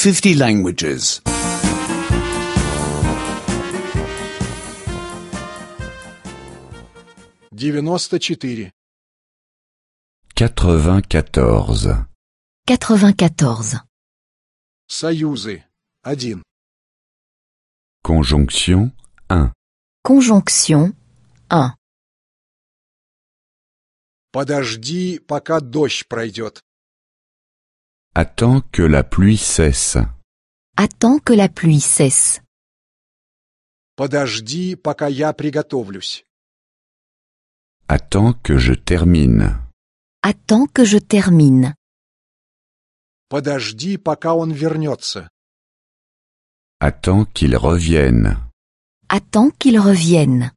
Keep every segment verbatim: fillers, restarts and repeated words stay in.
fifty languages. девяносто четыре. quatre-vingt-quatorze. quatre-vingt-quatorze. Союзы. один. Conjonction un. Conjonction un. Подожди, пока дождь пройдет. Attends que la pluie cesse. Attends que la pluie cesse. Подожди, пока я приготовлюсь. Attends que je termine. Attends que je termine. Подожди, пока он вернется. Attends qu'il revienne. Attends qu'il revienne.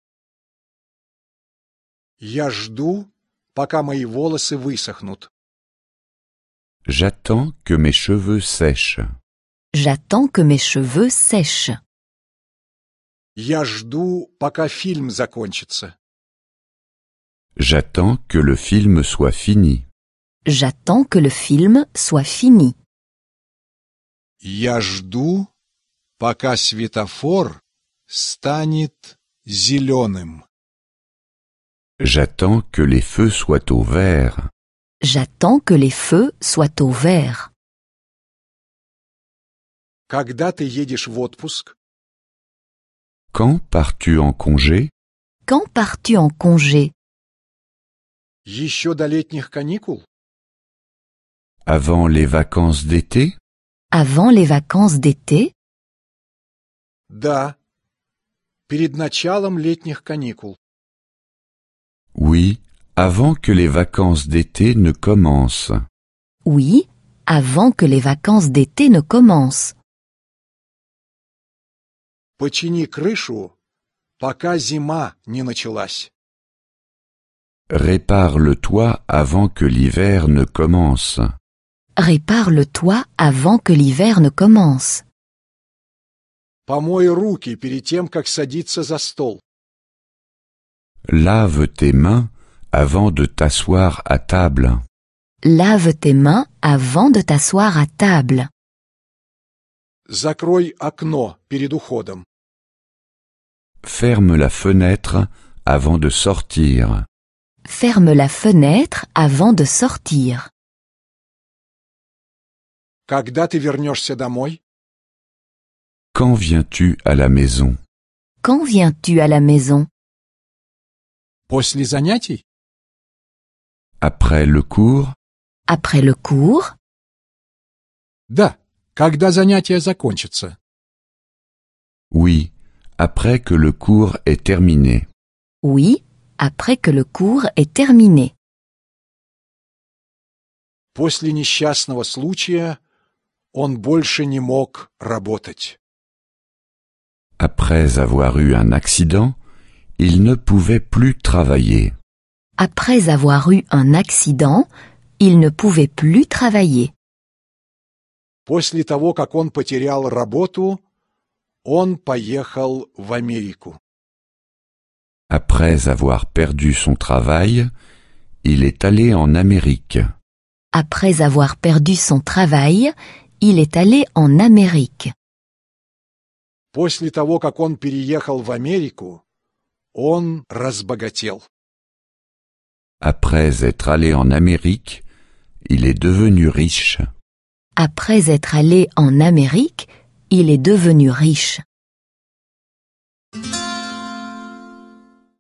Я жду, пока мои волосы высохнут. J'attends que mes cheveux sèchent. J'attends que mes cheveux sèchent. Я жду, пока фильм закончится. J'attends que le film soit fini. J'attends que le film soit fini. Я жду, пока светофор станет зеленым. J'attends que les feux soient au vert. J'attends que les feux soient au vert. Когда ты едешь в отпуск? Quand pars-tu en congé? Quand pars-tu en congé? Еще до летних каникул? Avant les vacances d'été? Avant les vacances d'été? Да. Перед началом летних каникул. Oui, avant que les vacances d'été ne commencent. Oui, avant que les vacances d'été ne commencent. Почини крышу, пока зима не началась. Répare le toit avant que l'hiver ne commence. Répare le toit avant que l'hiver ne commence. Помой руки перед тем, как садиться за стол. Lave tes mains avant de t'asseoir à table. Lave tes mains avant de t'asseoir à table. Закрой окно перед уходом. Ferme la fenêtre avant de sortir. Ferme la fenêtre avant de sortir. Когда ты вернешься домой? Quand viens-tu à la maison? Quand viens-tu à la maison? После занятий? Après le cours? Après le cours? Да. Когда занятия закончатся? Oui, après que le cours est terminé. Oui, après que le cours est terminé. После несчастного случая он больше не мог работать. Après avoir eu un accident, il ne pouvait plus travailler. Après avoir eu un accident, il ne pouvait plus travailler. После того, как он потерял работу, он поехал в Америку. Après avoir perdu son travail, il est allé en Amérique. Après avoir perdu son travail, il est allé en Amérique. После того, как он переехал в Америку, он разбогател. Après être allé en Amérique, il est devenu riche. Après être allé en Amérique, il est devenu riche.